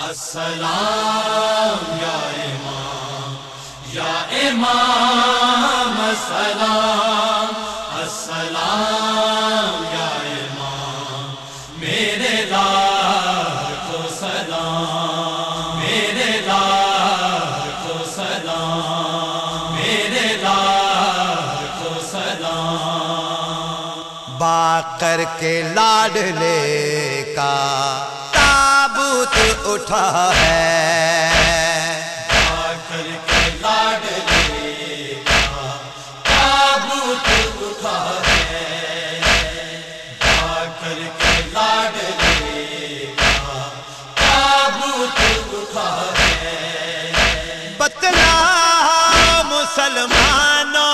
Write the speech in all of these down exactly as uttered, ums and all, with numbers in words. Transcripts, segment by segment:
السلام یا امام یا امام السلام السلام یا امام میرے لاکھوں سلام میرے لاکھوں سلام میرے لاکھوں سلام باقر کے لاڈلے کا تابوت اٹھا ہے باقر کے لاڈلے کا تابوت اٹھا ہے باقر کے لاڈلے کا تابوت اٹھا ہے بتلاؤ مسلمانوں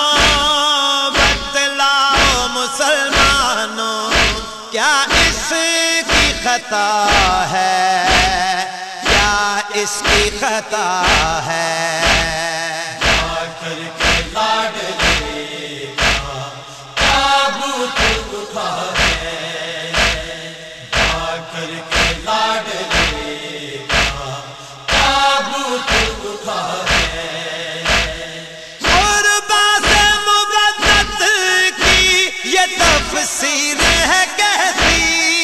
بتلاؤ مسلمانوں کیا اس کی خطا ہے کیا اس کی خطا ہے باقر کے لاڈلے کا تابوت اٹھا ہے باقر کے لاڈلے کا تابوت اٹھا ہے قرباں سے مبدت کی یہ تفسیر ہے کیسی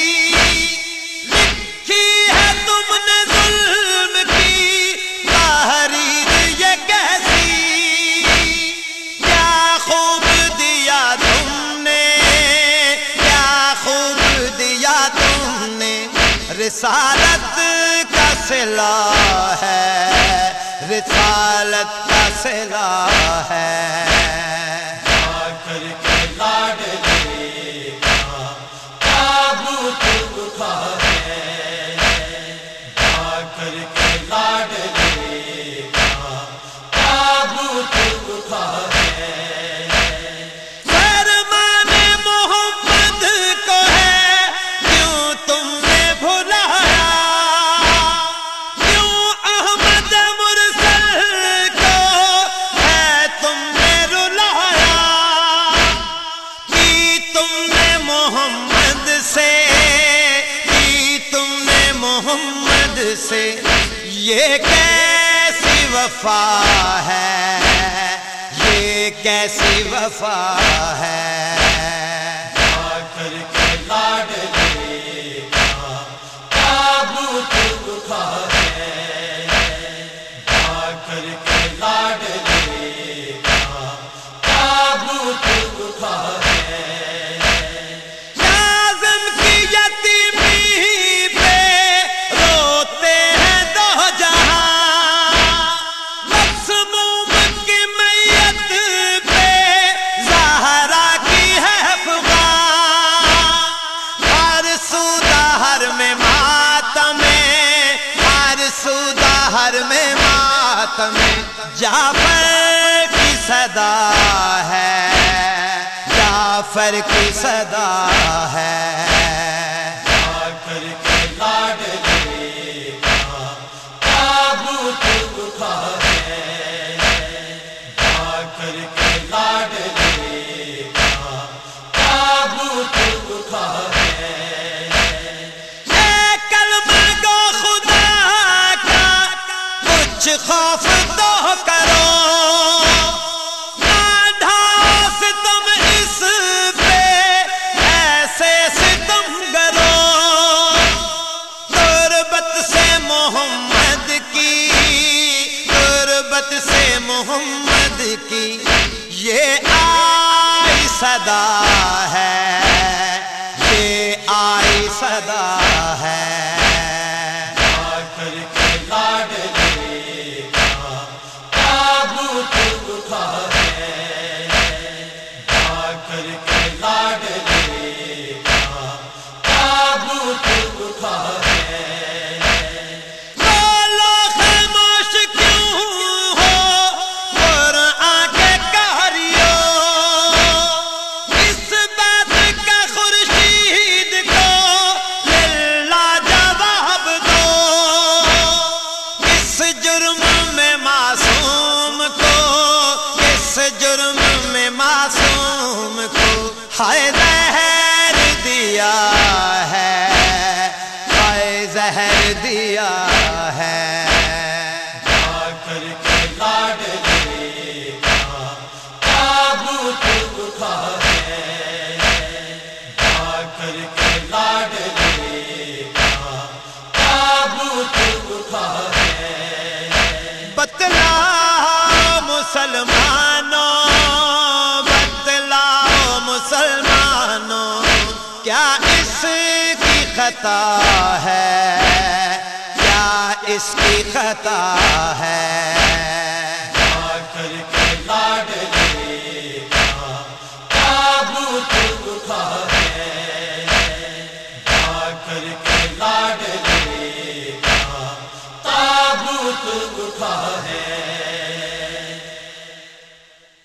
لکھی ہے تم نے ظلم کی تحریر یہ کیسی کیا خوب دیا تم نے کیا خوب دیا تم نے رسالت کا صلہ ہے رسالت کا صلہ ہے باقر کے لاڈلے کا تابوت اٹھا ہے باقر کے لاڈلے کا تابوت اٹھا ہے فرمان محمد کو ہے کیوں تم نے بھلایا کیوں احمد مرسل کو ہے تم نے رلایا کی تم نے محمد سے کی تم نے محمد سے یہ کیسی وفا ہے یہ کیسی وفا ہے باقر کے لاڈلے کا تابوت اٹھا ہے باقر کے لاڈلے کا تابوت اٹھا ہے کاظم کی یتیمی پہ روتے ہیں دو جہاں مسموم کی میت پہ زہرا کی ہے افغان ہر سودا ہر میں ماتم ہر سودا ہر میں ماتم جعفر کی صدا ہے جعفر کی صدا ہے باقر کے لاڈلے کا تابوت اٹھا ہے باقر کے لاڈلے کا تابوت اٹھا ہے اے کلمہ گو خدا کا کچھ خوف تو کرو نہ ڈھاؤ ستم اس پہ ایسے ستم کرو تربت سے محمد کی تربت سے محمد کی یہ آئی صدا ہے یہ آئی صدا ہے باقر کے لاڈلے کا تابوت اٹھا ہے باقر کے لاڈلے کا تابوت اٹھا ہے بولو خاموش کیوں ہو قرآن کے قاریوں اس بات کا خورشید کو للہ جواب دو کس جرم میں معصوم کو کس جرم میں معصوم کو ہائے زہر دیا ہے ہائے زہر دیا ہے کیا اس کی خطا ہے، کیا اس کی خطا ہے؟